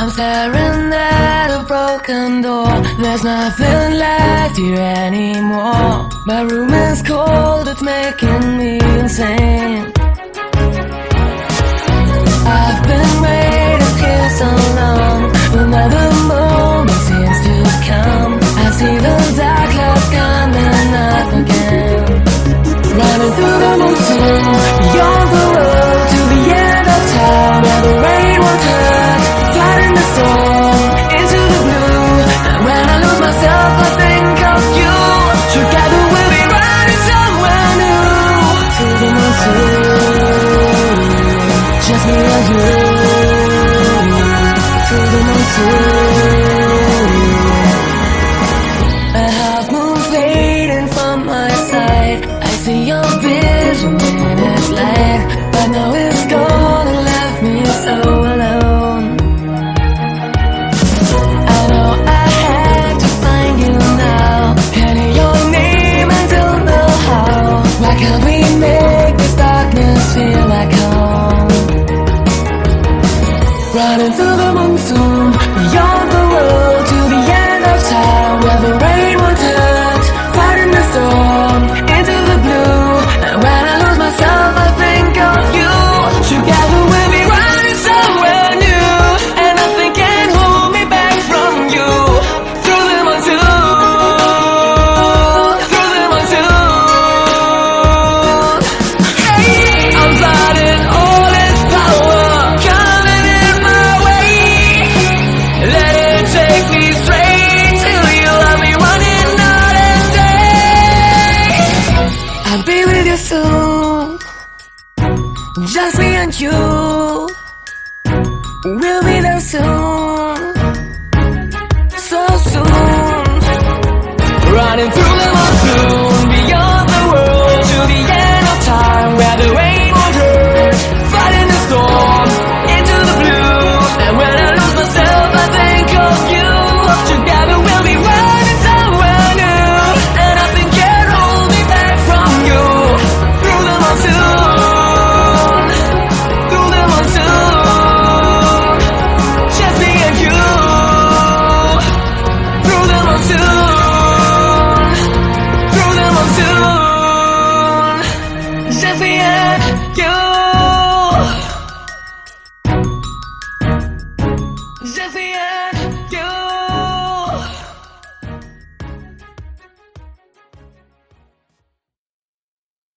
I'm staring at a broken door. There's nothing left here anymore. My room is cold, it's making me insane. I've been waiting here so long, another moment seems to come. I see the dark clouds coming up again. Running through the monsoon, beyond the road to the end of time, where the rain won't hurt. Fighting the storm into the blue, and when I lose myself I think of you. Together we'll be riding somewhere new. Through the monsoon, just me and you. Through the monsoon, a half moon fading from my sight. I see your vision in its light, but now it's gone and left me so alone. I know I have to find you now, and hear your name and don't know how. Why can't we make this darkness feel like home? Running through the monsoon, beyond the world to the end of time, where the rain won't hurt. Fighting the storm into the blue, and when I lose myself I think of you. Together we'll be riding somewhere new, and nothing can hold me back from you. Through the monsoon, through the monsoon. Hey, I'm flooding all its power, coming in my way. Let it take me straight to you. I'll be running night and day. I'll be with you soon, just me and you. We'll be there soon, so soon. Running through the monsoon, beyond the world to the end of time, where the rain won't hurt. Fighting the storm into the blue, and when I lose myself I think of you. Together we'll be riding somewhere new, and nothing can hold me back from you. Through the monsoon, through the monsoon, just me and you. Through the monsoon, through the monsoon, just me and you.